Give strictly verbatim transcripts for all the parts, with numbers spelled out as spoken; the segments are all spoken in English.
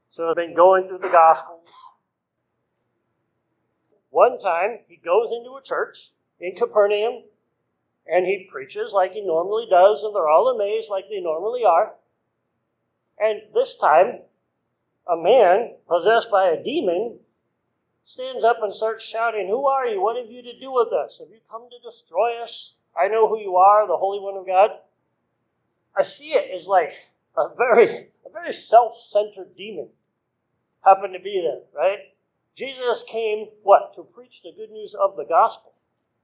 So he's been going through the Gospels. One time, he goes into a church in Capernaum, and he preaches like he normally does, and they're all amazed like they normally are. And this time, a man possessed by a demon stands up and starts shouting, "Who are you? What have you to do with us? Have you come to destroy us? I know who you are, the Holy One of God." I see it as like a very, a very self-centered demon happened to be there, right? Jesus came, what? To preach the good news of the gospel.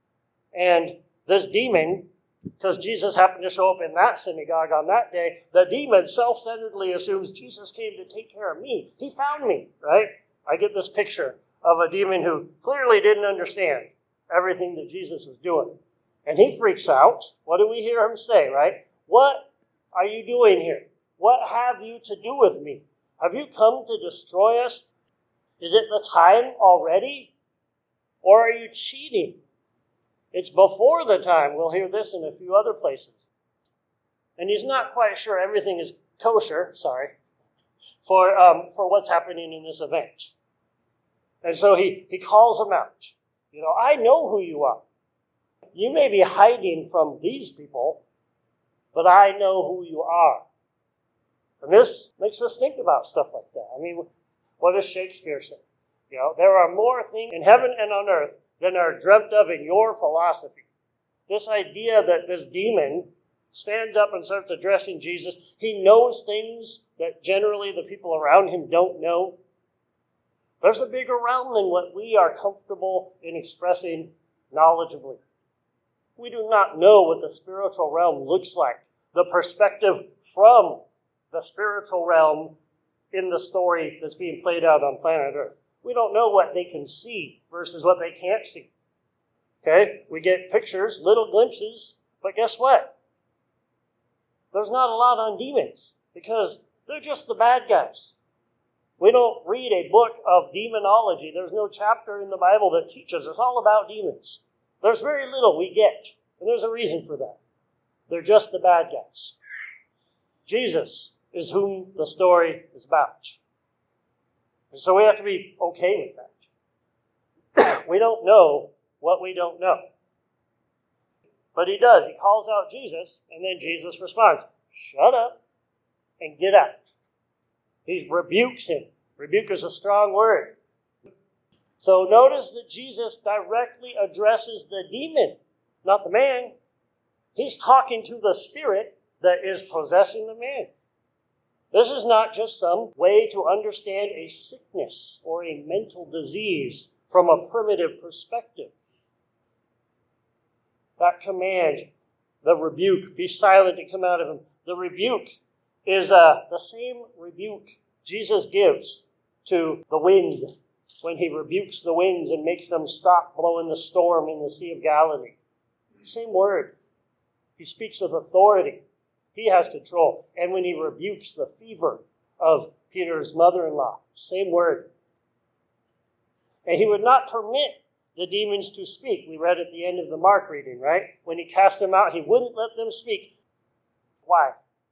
And this demon, because Jesus happened to show up in that synagogue on that day, the demon self-centeredly assumes Jesus came to take care of me. He found me, right? I get this picture of a demon who clearly didn't understand everything that Jesus was doing. And he freaks out. What do we hear him say, right? "What are you doing here? What have you to do with me? Have you come to destroy us? Is it the time already? Or are you cheating? It's before the time." We'll hear this in a few other places. And he's not quite sure everything is kosher, sorry, for um, for what's happening in this event. And so he, he calls them out. You know, "I know who you are. You may be hiding from these people, but I know who you are." And this makes us think about stuff like that. I mean, what does Shakespeare say? You know, "There are more things in heaven and on earth than are dreamt of in your philosophy." This idea that this demon stands up and starts addressing Jesus. He knows things that generally the people around him don't know. There's a bigger realm than what we are comfortable in expressing knowledgeably. We do not know what the spiritual realm looks like. The perspective from the spiritual realm in the story that's being played out on planet Earth. We don't know what they can see versus what they can't see. Okay? We get pictures, little glimpses, but guess what? There's not a lot on demons because they're just the bad guys. We don't read a book of demonology. There's no chapter in the Bible that teaches us all about demons. There's very little we get, and there's a reason for that. They're just the bad guys. Jesus is whom the story is about. And so we have to be okay with that. We don't know what we don't know. But he does. He calls out Jesus, and then Jesus responds, "Shut up and get out." He rebukes him. Rebuke is a strong word. So notice that Jesus directly addresses the demon, not the man. He's talking to the spirit that is possessing the man. This is not just some way to understand a sickness or a mental disease from a primitive perspective. That command, the rebuke, "Be silent," and come out of him. The rebuke is uh, the same rebuke Jesus gives to the wind when he rebukes the winds and makes them stop blowing the storm in the Sea of Galilee. Same word. He speaks with authority. He has control. And when he rebukes the fever of Peter's mother-in-law, same word. And he would not permit the demons to speak. We read at the end of the Mark reading, right? When he cast them out, he wouldn't let them speak. Why?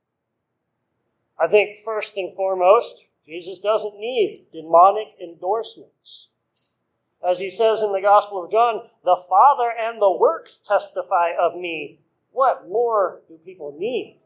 I think first and foremost, Jesus doesn't need demonic endorsements. As he says in the Gospel of John, "The Father and the works testify of me." What more do people need?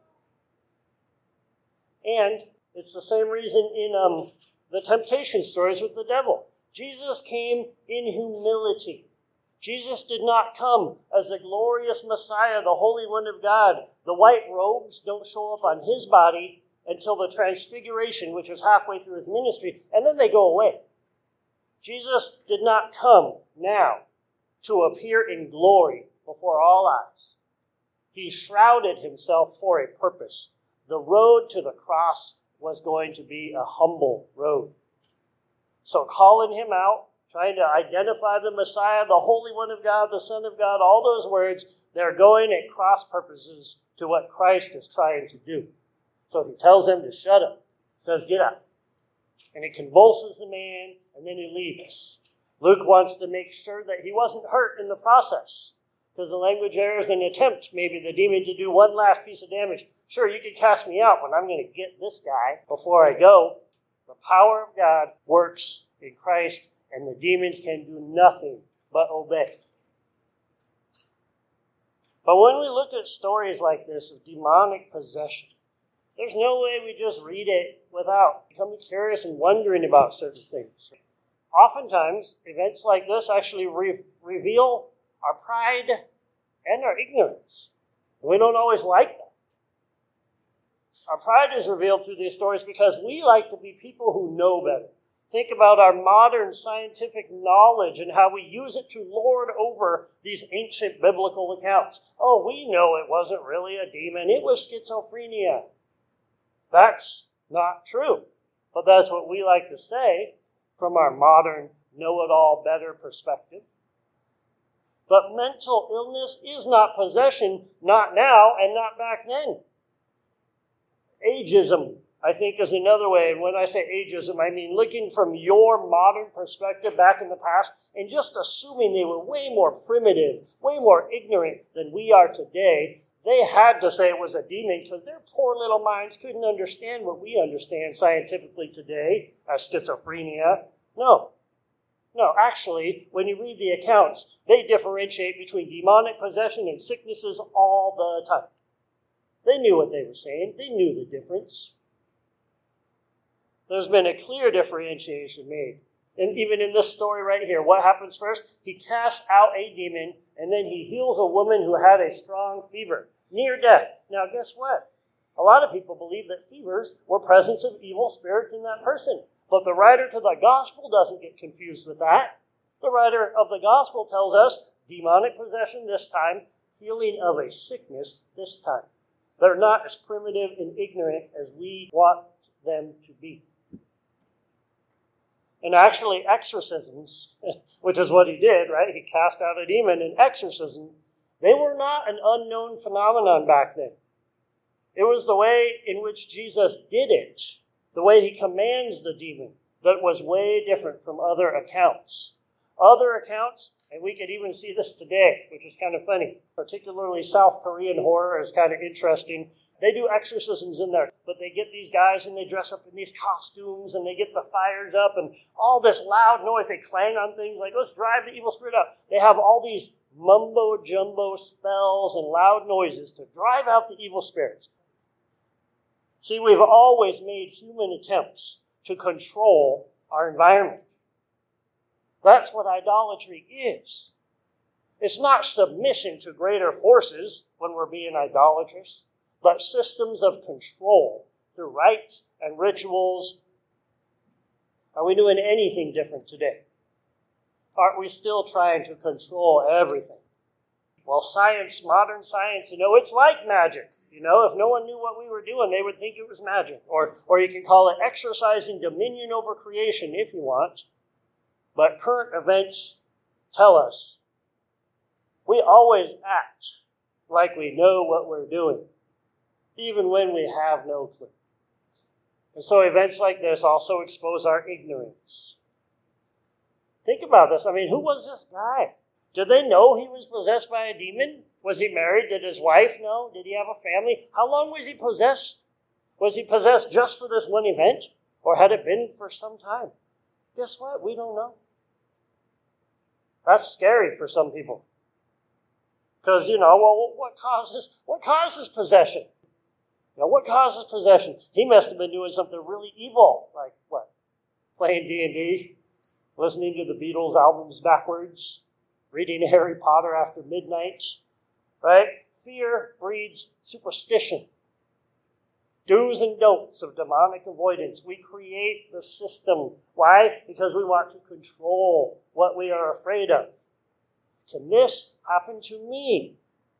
And it's the same reason in um, the temptation stories with the devil. Jesus came in humility. Jesus did not come as the glorious Messiah, the Holy One of God. The white robes don't show up on his body until the transfiguration, which was halfway through his ministry, and then they go away. Jesus did not come now to appear in glory before all eyes. He shrouded himself for a purpose. The road to the cross was going to be a humble road. So calling him out, trying to identify the Messiah, the Holy One of God, the Son of God, all those words, they're going at cross purposes to what Christ is trying to do. So he tells him to shut up, says, "Get up." And he convulses the man, and then he leaves. Luke wants to make sure that he wasn't hurt in the process, because the language there is an attempt, maybe the demon, to do one last piece of damage. Sure, you can cast me out, but I'm going to get this guy before I go. The power of God works in Christ, and the demons can do nothing but obey. But when we look at stories like this of demonic possession, there's no way we just read it without becoming curious and wondering about certain things. Oftentimes, events like this actually re- reveal our pride and our ignorance. We don't always like that. Our pride is revealed through these stories because we like to be people who know better. Think about our modern scientific knowledge and how we use it to lord over these ancient biblical accounts. Oh, we know it wasn't really a demon. It was schizophrenia. That's not true. But that's what we like to say from our modern know-it-all better perspective. But mental illness is not possession, not now and not back then. Ageism, I think, is another way. And when I say ageism, I mean looking from your modern perspective back in the past and just assuming they were way more primitive, way more ignorant than we are today. They had to say it was a demon because their poor little minds couldn't understand what we understand scientifically today as schizophrenia. No. No, actually, when you read the accounts, they differentiate between demonic possession and sicknesses all the time. They knew what they were saying. They knew the difference. There's been a clear differentiation made. And even in this story right here, what happens first? He casts out a demon, and then he heals a woman who had a strong fever, near death. Now, guess what? A lot of people believe that fevers were presence of evil spirits in that person. But the writer to the gospel doesn't get confused with that. The writer of the gospel tells us demonic possession this time, healing of a sickness this time. They're not as primitive and ignorant as we want them to be. And actually, exorcisms, which is what he did, right? He cast out a demon in exorcism. They were not an unknown phenomenon back then. It was the way in which Jesus did it, the way he commands the demon, that was way different from other accounts. Other accounts, and we could even see this today, which is kind of funny. Particularly South Korean horror is kind of interesting. They do exorcisms in there, but they get these guys and they dress up in these costumes and they get the fires up and all this loud noise. They clang on things like, let's drive the evil spirit out. They have all these mumbo-jumbo spells and loud noises to drive out the evil spirits. See, we've always made human attempts to control our environment. That's what idolatry is. It's not submission to greater forces when we're being idolatrous, but systems of control through rites and rituals. Are we doing anything different today? Aren't we still trying to control everything? Well, science, modern science, you know, it's like magic. You know, if no one knew what we were doing, they would think it was magic. Or, or you can call it exercising dominion over creation if you want. But current events tell us we always act like we know what we're doing, even when we have no clue. And so events like this also expose our ignorance. Think about this. I mean, who was this guy? Did they know he was possessed by a demon? Was he married? Did his wife know? Did he have a family? How long was he possessed? Was he possessed just for this one event? Or had it been for some time? Guess what? We don't know. That's scary for some people. Because, you know, well, what causes what causes possession? You know, what causes possession? He must have been doing something really evil, like what? Playing D and D, listening to the Beatles albums backwards, reading Harry Potter after midnight, right? Fear breeds superstition. Do's and don'ts of demonic avoidance. We create the system. Why? Because we want to control what we are afraid of. Can this happen to me?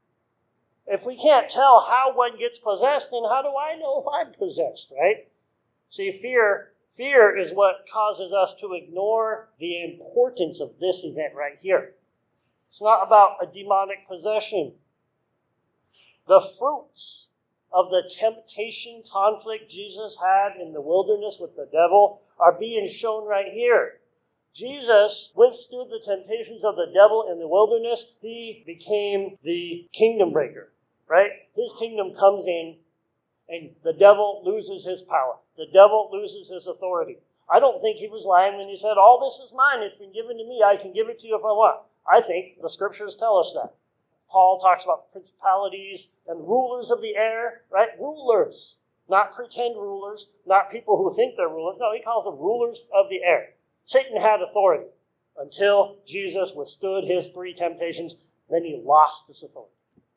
If we can't tell how one gets possessed, then how do I know if I'm possessed, right? See, fear, fear is what causes us to ignore the importance of this event right here. It's not about a demonic possession. The fruits of the temptation conflict Jesus had in the wilderness with the devil are being shown right here. Jesus withstood the temptations of the devil in the wilderness. He became the kingdom breaker, right? His kingdom comes in and the devil loses his power. The devil loses his authority. I don't think he was lying when he said, all this is mine, it's been given to me, I can give it to you if I want. I think the scriptures tell us that. Paul talks about principalities and rulers of the air, right? Rulers, not pretend rulers, not people who think they're rulers. No, he calls them rulers of the air. Satan had authority until Jesus withstood his three temptations. Then he lost his authority.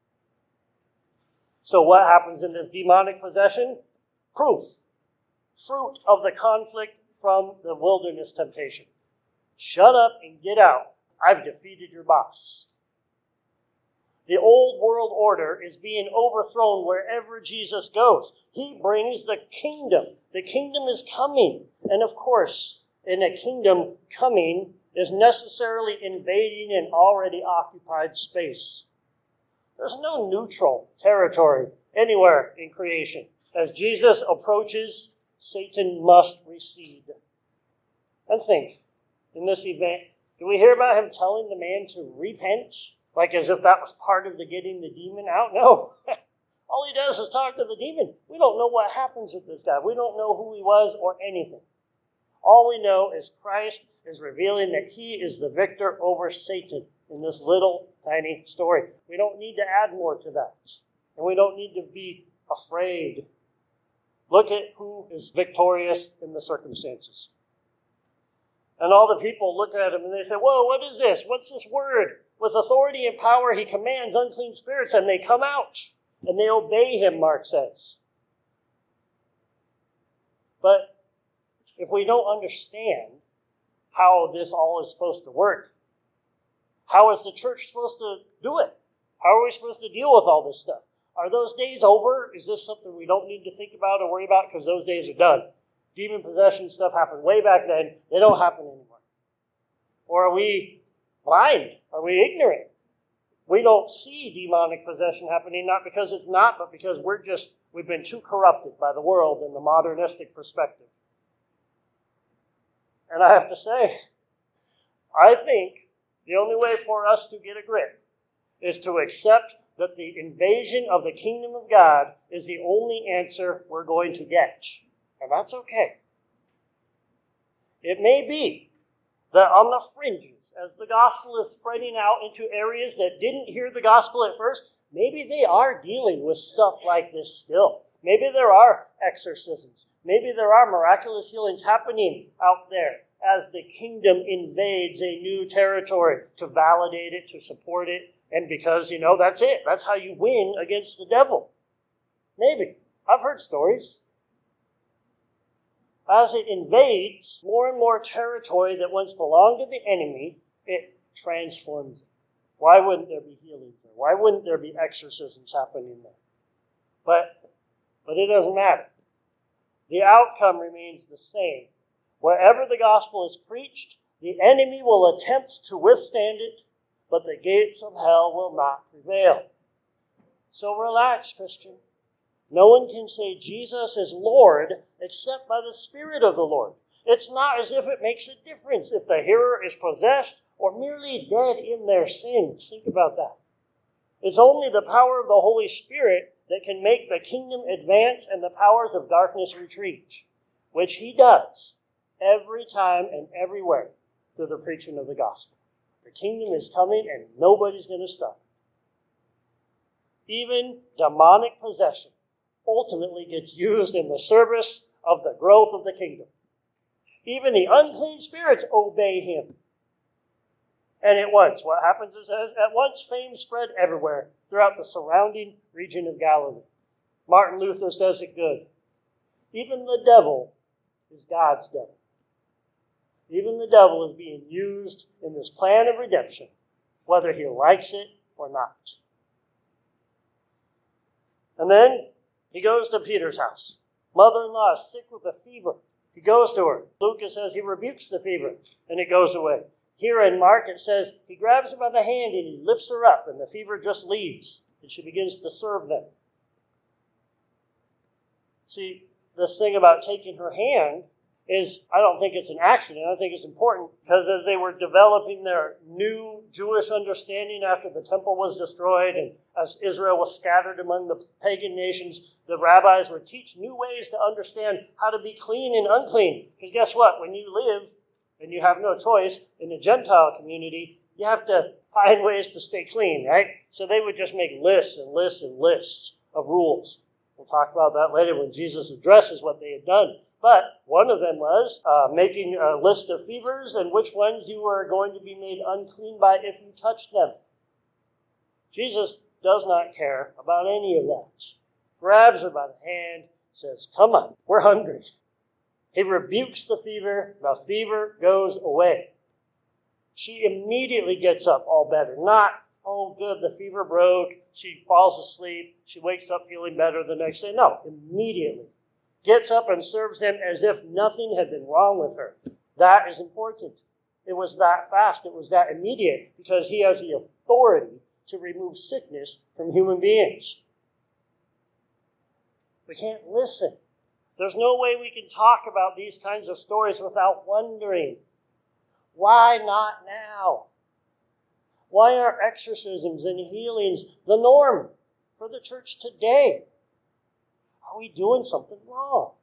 So what happens in this demonic possession? Proof. Fruit of the conflict from the wilderness temptation. Shut up and get out. I've defeated your boss. The old world order is being overthrown wherever Jesus goes. He brings the kingdom. The kingdom is coming. And of course, in a kingdom coming is necessarily invading an already occupied space. There's no neutral territory anywhere in creation. As Jesus approaches, Satan must recede. And think, in this event, do we hear about him telling the man to repent? Like as if that was part of the getting the demon out? No. All he does is talk to the demon. We don't know what happens with this guy. We don't know who he was or anything. All we know is Christ is revealing that he is the victor over Satan in this little tiny story. We don't need to add more to that. And we don't need to be afraid. Look at who is victorious in the circumstances. And all the people look at him and they say, whoa, what is this? What's this word? With authority and power, he commands unclean spirits, and they come out, and they obey him, Mark says. But if we don't understand how this all is supposed to work, how is the church supposed to do it? How are we supposed to deal with all this stuff? Are those days over? Is this something we don't need to think about or worry about? Because those days are done. Demon possession stuff happened way back then. They don't happen anymore. Or are we blind? Are we ignorant? We don't see demonic possession happening, not because it's not, but because we're just, we've been too corrupted by the world and the modernistic perspective. And I have to say, I think the only way for us to get a grip is to accept that the invasion of the kingdom of God is the only answer we're going to get. And that's okay. It may be that on the fringes, as the gospel is spreading out into areas that didn't hear the gospel at first, maybe they are dealing with stuff like this still. Maybe there are exorcisms. Maybe there are miraculous healings happening out there as the kingdom invades a new territory to validate it, to support it, and because, you know, that's it. That's how you win against the devil. Maybe. I've heard stories. As it invades more and more territory that once belonged to the enemy, it transforms it. Why wouldn't there be healings there? Why wouldn't there be exorcisms happening there? But, but it doesn't matter. The outcome remains the same. Wherever the gospel is preached, the enemy will attempt to withstand it, but the gates of hell will not prevail. So relax, Christian. No one can say Jesus is Lord except by the Spirit of the Lord. It's not as if it makes a difference if the hearer is possessed or merely dead in their sins. Think about that. It's only the power of the Holy Spirit that can make the kingdom advance and the powers of darkness retreat, which he does every time and everywhere through the preaching of the gospel. The kingdom is coming and nobody's going to stop it. Even demonic possession ultimately gets used in the service of the growth of the kingdom. Even the unclean spirits obey him. And at once, what happens is, at once fame spread everywhere throughout the surrounding region of Galilee. Martin Luther says it good. Even the devil is God's devil. Even the devil is being used in this plan of redemption, whether he likes it or not. And then he goes to Peter's house. Mother-in-law is sick with a fever. He goes to her. Lucas says he rebukes the fever, and it goes away. Here in Mark, it says he grabs her by the hand and he lifts her up, and the fever just leaves, and she begins to serve them. See, this thing about taking her hand is, I don't think it's an accident. I think it's important because as they were developing their new Jewish understanding after the temple was destroyed and as Israel was scattered among the pagan nations, the rabbis would teach new ways to understand how to be clean and unclean. Because guess what? When you live and you have no choice in a Gentile community, you have to find ways to stay clean, right? So they would just make lists and lists and lists of rules. We'll talk about that later when Jesus addresses what they had done. But one of them was uh, making a list of fevers and which ones you were going to be made unclean by if you touched them. Jesus does not care about any of that. Grabs her by the hand, says, "Come on, we're hungry." He rebukes the fever. The fever goes away. She immediately gets up all better. Not, oh, good, the fever broke. She falls asleep. She wakes up feeling better the next day. No, immediately. Gets up and serves them as if nothing had been wrong with her. That is important. It was that fast. It was that immediate because he has the authority to remove sickness from human beings. We can't listen. There's no way we can talk about these kinds of stories without wondering, why not now? Why are exorcisms and healings the norm for the church today? Are we doing something wrong?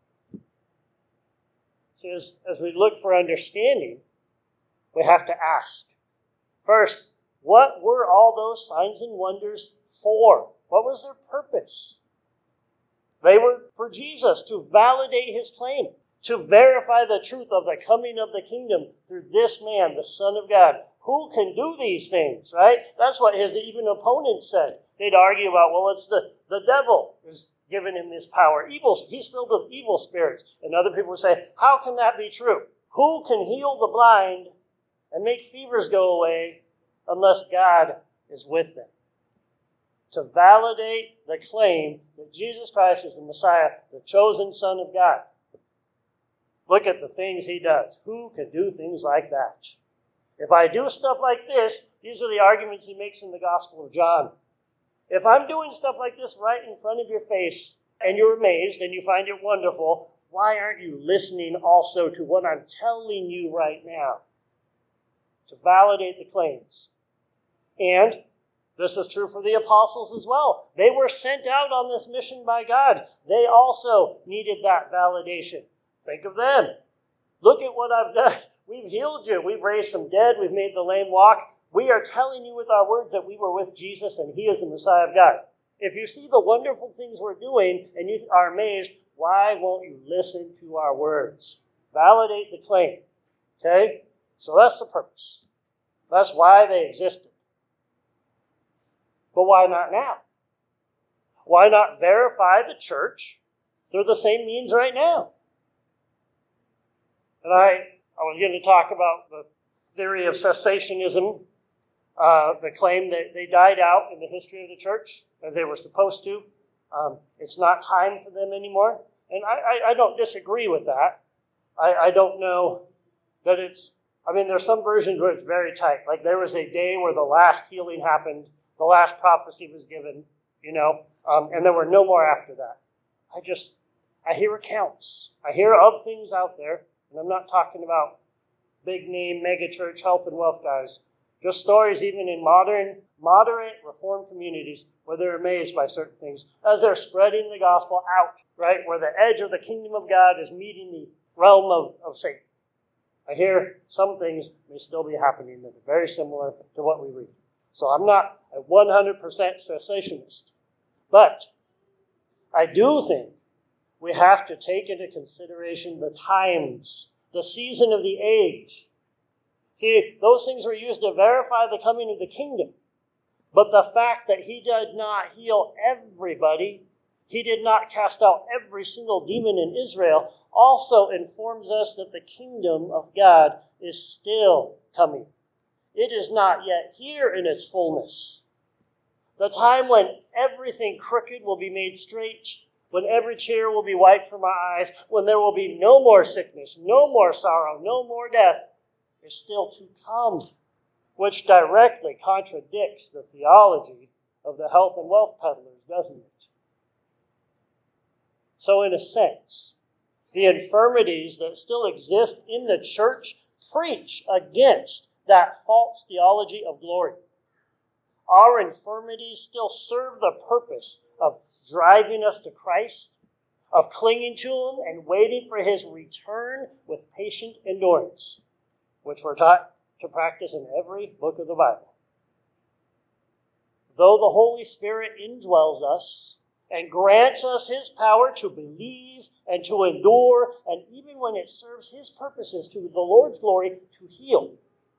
So as, as we look for understanding, we have to ask. First, what were all those signs and wonders for? What was their purpose? They were for Jesus to validate his claim, to verify the truth of the coming of the kingdom through this man, the Son of God. Who can do these things, right? That's what his even opponents said. They'd argue about, well, it's the, the devil who's given him this power. Evil, he's filled with evil spirits. And other people would say, how can that be true? Who can heal the blind and make fevers go away unless God is with them? To validate the claim that Jesus Christ is the Messiah, the chosen Son of God. Look at the things he does. Who can do things like that? If I do stuff like this, these are the arguments he makes in the Gospel of John. If I'm doing stuff like this right in front of your face, and you're amazed and you find it wonderful, why aren't you listening also to what I'm telling you right now? To validate the claims. And this is true for the apostles as well. They were sent out on this mission by God. They also needed that validation. Think of them. Look at what I've done. We've healed you. We've raised some dead. We've made the lame walk. We are telling you with our words that we were with Jesus and he is the Messiah of God. If you see the wonderful things we're doing and you are amazed, why won't you listen to our words? Validate the claim. Okay? So that's the purpose. That's why they existed. But why not now? Why not verify the church through the same means right now? And I, I was going to talk about the theory of cessationism, uh, the claim that they died out in the history of the church as they were supposed to. Um, it's not time for them anymore. And I, I, I don't disagree with that. I, I don't know that it's, I mean, there's some versions where it's very tight. Like there was a day where the last healing happened, the last prophecy was given, you know, um, and there were no more after that. I just, I hear accounts. I hear of things out there. And I'm not talking about big name, mega church, health and wealth guys. Just stories even in modern, moderate reform communities where they're amazed by certain things as they're spreading the gospel out, right? Where the edge of the kingdom of God is meeting the realm of, of Satan. I hear some things may still be happening that are very similar to what we read. So I'm not a one hundred percent cessationist. But I do think we have to take into consideration the times, the season of the age. See, those things were used to verify the coming of the kingdom. But the fact that he did not heal everybody, he did not cast out every single demon in Israel, also informs us that the kingdom of God is still coming. It is not yet here in its fullness. The time when everything crooked will be made straight, when every tear will be wiped from our eyes, when there will be no more sickness, no more sorrow, no more death, is still to come, which directly contradicts the theology of the health and wealth peddlers, doesn't it? So in a sense, The infirmities that still exist in the church preach against that false theology of glory. Our infirmities still serve the purpose of driving us to Christ, of clinging to Him and waiting for His return with patient endurance, which we're taught to practice in every book of the Bible. Though the Holy Spirit indwells us and grants us His power to believe and to endure, and even when it serves His purposes to the Lord's glory, to heal,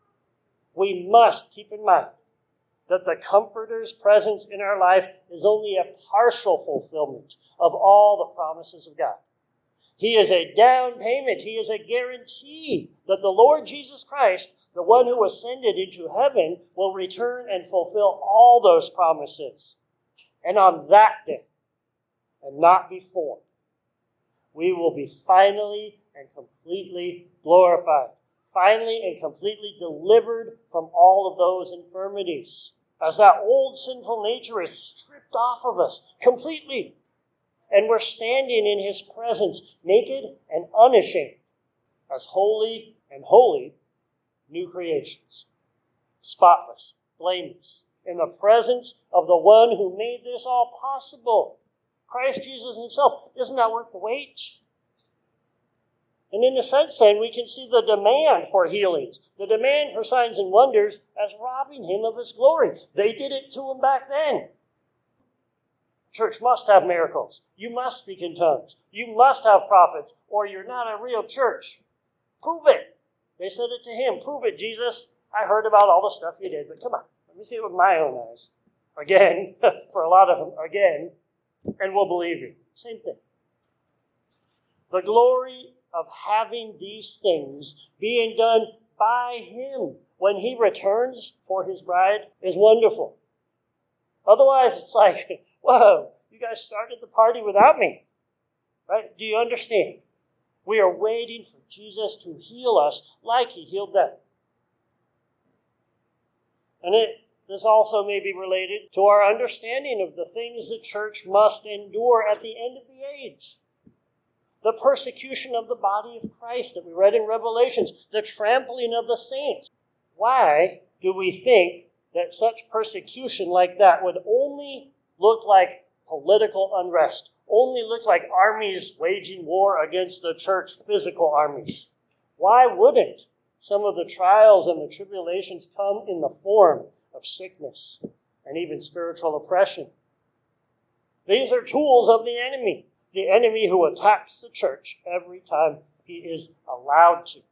we must keep in mind that the Comforter's presence in our life is only a partial fulfillment of all the promises of God. He is a down payment. He is a guarantee that the Lord Jesus Christ, the one who ascended into heaven, will return and fulfill all those promises. And on that day, and not before, we will be finally and completely glorified, finally and completely delivered from all of those infirmities, as that old sinful nature is stripped off of us completely, and we're standing in His presence, naked and unashamed, as holy and holy new creations, spotless, blameless, in the presence of the one who made this all possible, Christ Jesus Himself. Isn't that worth the wait? And in a sense, then, we can see the demand for healings, the demand for signs and wonders as robbing Him of His glory. They did it to Him back then. Church must have miracles. You must speak in tongues. You must have prophets, or you're not a real church. Prove it. They said it to Him. Prove it, Jesus. I heard about all the stuff you did, but come on, let me see it with my own eyes. Again, for a lot of them, again, and we'll believe you. Same thing. The glory of having these things being done by Him when He returns for His bride is wonderful. Otherwise, it's like, whoa, you guys started the party without me. Right? Do you understand? We are waiting for Jesus to heal us like He healed them. And it this also may be related to our understanding of the things the church must endure at the end of the age. The persecution of the body of Christ that we read in Revelations, the trampling of the saints. Why do we think that such persecution like that would only look like political unrest, only look like armies waging war against the church, physical armies? Why wouldn't some of the trials and the tribulations come in the form of sickness and even spiritual oppression? These are tools of the enemy, the enemy who attacks the church every time he is allowed to.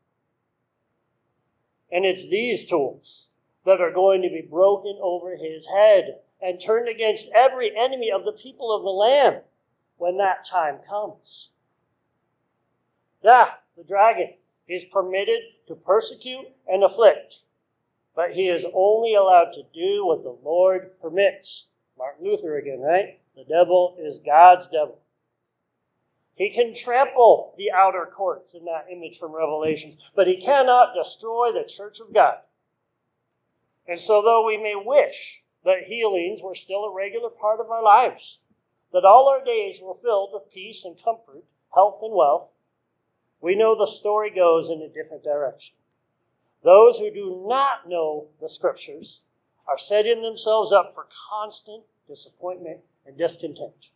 And it's these tools that are going to be broken over his head and turned against every enemy of the people of the Lamb when that time comes. Yeah, the dragon is permitted to persecute and afflict, but he is only allowed to do what the Lord permits. Martin Luther again, right? The devil is God's devil. He can trample the outer courts in that image from Revelations, but he cannot destroy the church of God. And so though we may wish that healings were still a regular part of our lives, that all our days were filled with peace and comfort, health and wealth, we know the story goes in a different direction. Those who do not know the Scriptures are setting themselves up for constant disappointment and discontent.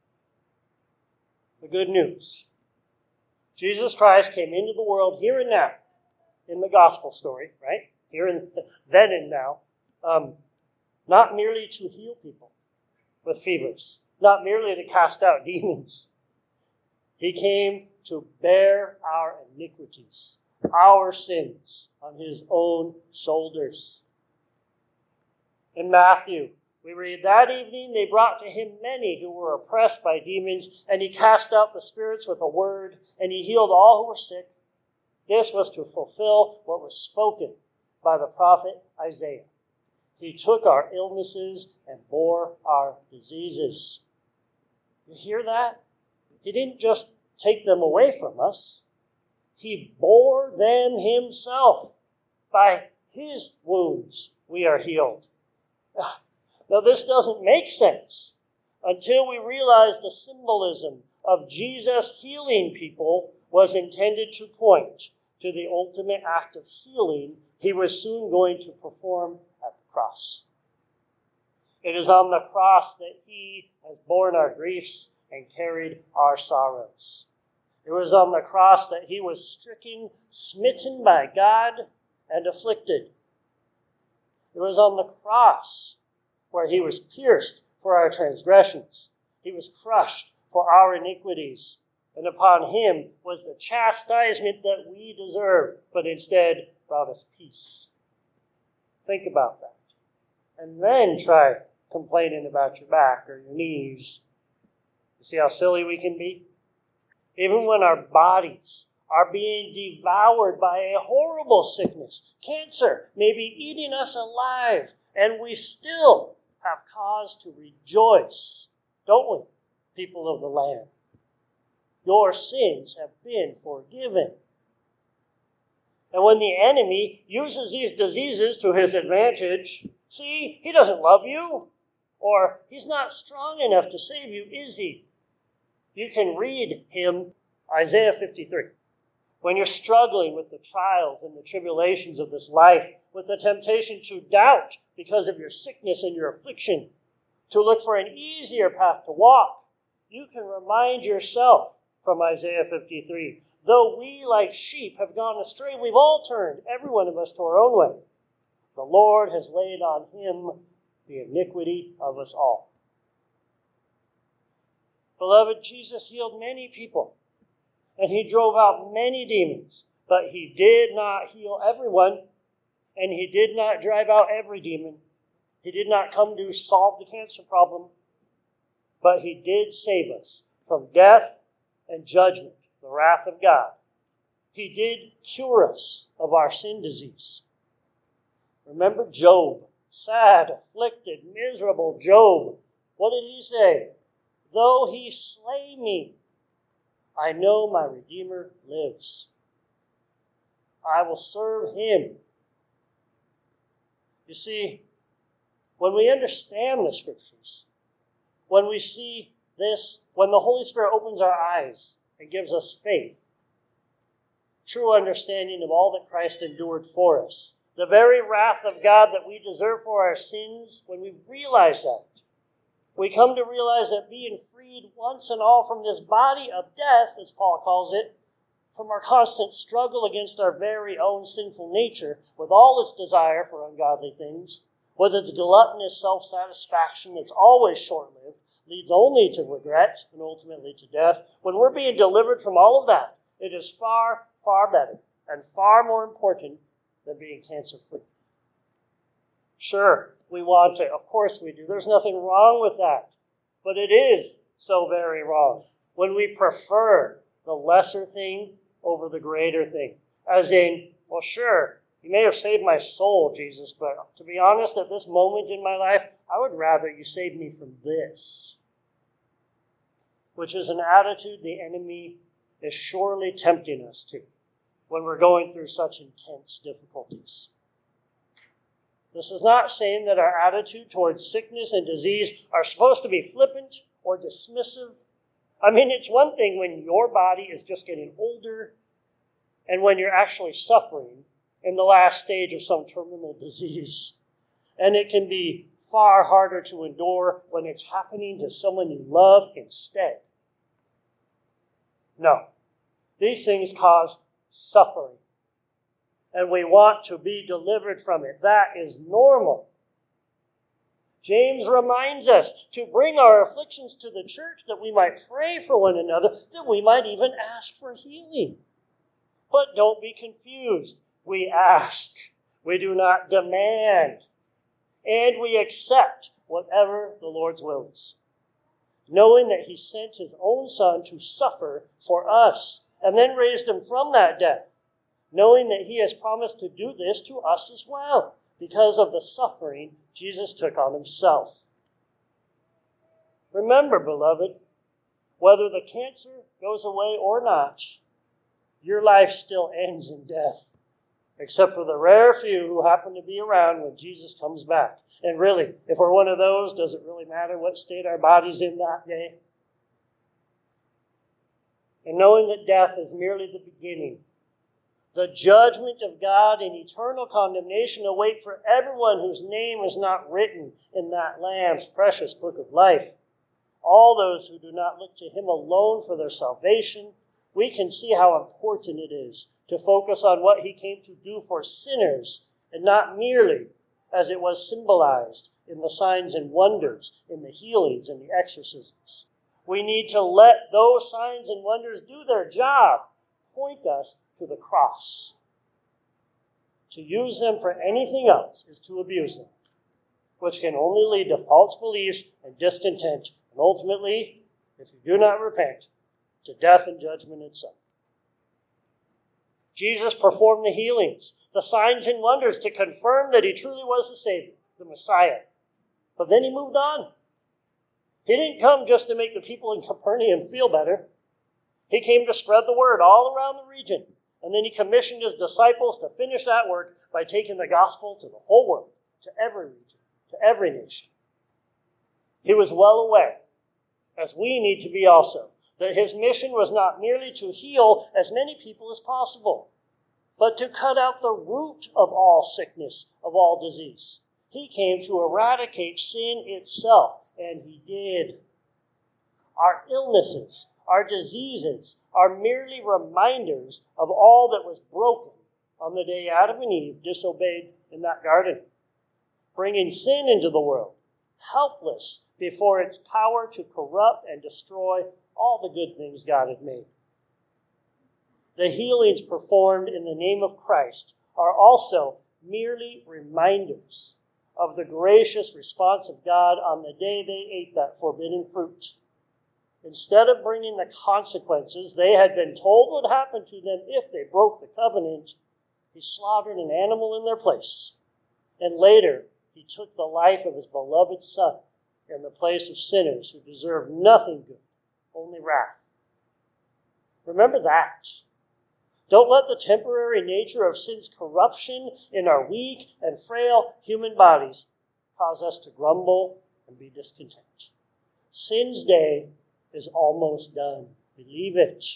The good news. Jesus Christ came into the world here and now in the gospel story, right? Here and then and now. Um, not merely to heal people with fevers, not merely to cast out demons. He came to bear our iniquities, our sins on his own shoulders. In Matthew, we read, that evening they brought to him many who were oppressed by demons, and he cast out the spirits with a word, and he healed all who were sick. This was to fulfill what was spoken by the prophet Isaiah. He took our illnesses and bore our diseases. You hear that? He didn't just take them away from us. He bore them himself. By his wounds we are healed. Now this doesn't make sense until we realize the symbolism of Jesus healing people was intended to point to the ultimate act of healing he was soon going to perform at the cross. It is on the cross that he has borne our griefs and carried our sorrows. It was on the cross that he was stricken, smitten by God, and afflicted. It was on the cross where he was pierced for our transgressions. He was crushed for our iniquities. And upon him was the chastisement that we deserved, but instead brought us peace. Think about that. And then try complaining about your back or your knees. You see how silly we can be? Even when our bodies are being devoured by a horrible sickness, cancer may be eating us alive, and we still have cause to rejoice, don't we, people of the land? Your sins have been forgiven. And when the enemy uses these diseases to his advantage, see, he doesn't love you, or he's not strong enough to save you, is he? You can read him, Isaiah fifty-three. When you're struggling with the trials and the tribulations of this life, with the temptation to doubt because of your sickness and your affliction, to look for an easier path to walk, you can remind yourself from Isaiah fifty-three, though we like sheep have gone astray, we've all turned, every one of us, to our own way. The Lord has laid on him the iniquity of us all. Beloved, Jesus healed many people, and he drove out many demons, but he did not heal everyone, and he did not drive out every demon. He did not come to solve the cancer problem, but he did save us from death and judgment, the wrath of God. He did cure us of our sin disease. Remember Job, sad, afflicted, miserable Job. What did he say? Though he slay me, I know my Redeemer lives. I will serve him. You see, when we understand the Scriptures, when we see this, when the Holy Spirit opens our eyes and gives us faith, true understanding of all that Christ endured for us, the very wrath of God that we deserve for our sins, when we realize that, we come to realize that being freed once and all from this body of death, as Paul calls it, from our constant struggle against our very own sinful nature, with all its desire for ungodly things, with its gluttonous self-satisfaction that's always short-lived, leads only to regret and ultimately to death. When we're being delivered from all of that, it is far, far better and far more important than being cancer-free. Sure, we want to. Of course we do. There's nothing wrong with that. But it is so very wrong when we prefer the lesser thing over the greater thing. As in, well, sure, you may have saved my soul, Jesus, but to be honest, at this moment in my life, I would rather you save me from this. Which is an attitude the enemy is surely tempting us to when we're going through such intense difficulties. This is not saying that our attitude towards sickness and disease are supposed to be flippant or dismissive. I mean, it's one thing when your body is just getting older and when you're actually suffering in the last stage of some terminal disease. And it can be far harder to endure when it's happening to someone you love instead. No, these things cause suffering. And we want to be delivered from it. That is normal. James reminds us to bring our afflictions to the church that we might pray for one another, that we might even ask for healing. But don't be confused. We ask. We do not demand. And we accept whatever the Lord's will is, knowing that he sent his own Son to suffer for us and then raised him from that death, knowing that he has promised to do this to us as well because of the suffering Jesus took on himself. Remember, beloved, whether the cancer goes away or not, your life still ends in death, except for the rare few who happen to be around when Jesus comes back. And really, if we're one of those, does it really matter what state our body's in that day? and knowing that death is merely the beginning. The judgment of God and eternal condemnation await for everyone whose name is not written in that Lamb's precious book of life. All those who do not look to him alone for their salvation, we can see how important it is to focus on what he came to do for sinners, and not merely as it was symbolized in the signs and wonders, in the healings and the exorcisms. We need to let those signs and wonders do their job, point us to the cross. To use them for anything else is to abuse them, which can only lead to false beliefs and discontent, and ultimately, if you do not repent, to death and judgment itself. Jesus performed the healings, the signs and wonders to confirm that he truly was the Savior, the Messiah. But then he moved on. He didn't come just to make the people in Capernaum feel better. He came to spread the word all around the region. And then he commissioned his disciples to finish that work by taking the gospel to the whole world, to every region, to every nation. He was well aware, as we need to be also, that his mission was not merely to heal as many people as possible, but to cut out the root of all sickness, of all disease. He came to eradicate sin itself, and he did. Our illnesses, our diseases, are merely reminders of all that was broken on the day Adam and Eve disobeyed in that garden, bringing sin into the world, helpless before its power to corrupt and destroy all the good things God had made. The healings performed in the name of Christ are also merely reminders of the gracious response of God on the day they ate that forbidden fruit. Instead of bringing the consequences they had been told would happen to them if they broke the covenant, he slaughtered an animal in their place. And later, he took the life of his beloved Son in the place of sinners who deserved nothing good, only wrath. Remember that. Don't let the temporary nature of sin's corruption in our weak and frail human bodies cause us to grumble and be discontent. Sin's day is almost done. Believe it.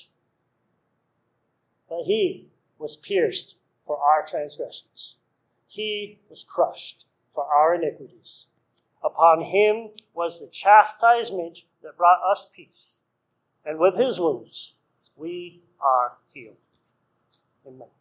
But he was pierced for our transgressions. He was crushed for our iniquities. Upon him was the chastisement that brought us peace. And with his wounds, we are healed. Amen.